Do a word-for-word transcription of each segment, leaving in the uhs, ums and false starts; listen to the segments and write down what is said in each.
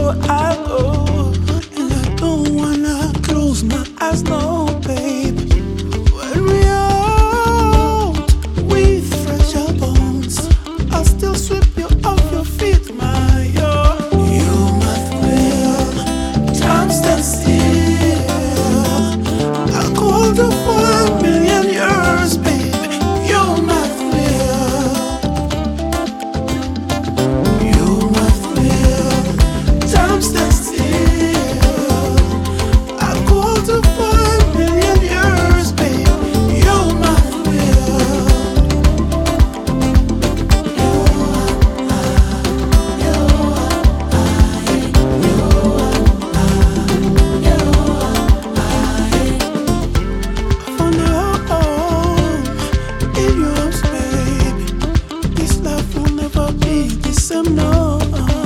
wherever I go, and I don't wanna close my eyes, no, babe. When we out with fragile bones, I'll still sweep you off your feet, my oh. You my thrill, time stands still. I'll go hold you for a million years, babe. You're my thrill. You're my thrill, time stands still. I'll go hold you for a million years, babe. You're my thrill. I found a home in your arms, baby. This life will never be the same, no.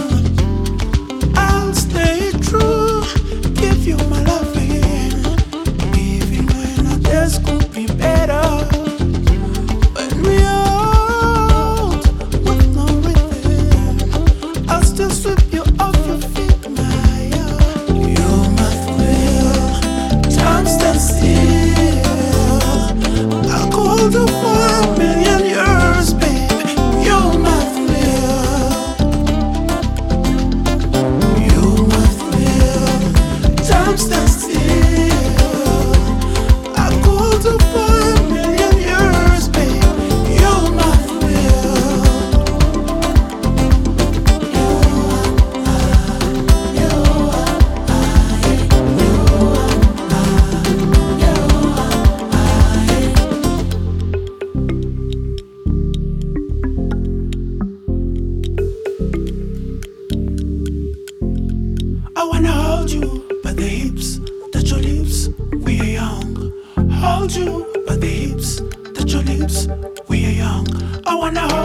I'll stay true, give you my loving, even when others could be better. When we out with no rhythm, I'll still sweep you off your feet, my oh. You're my thrill, time stands still. I'll go hold you for a million years, baby. You're my thrill. You're my thrill, time stands still. I'll go hold you for a million years, babe. You're my thrill. I wanna hold you by the hips, touch your lips, we are young. Hold you by the hips, touch your lips, we are young. I wanna hold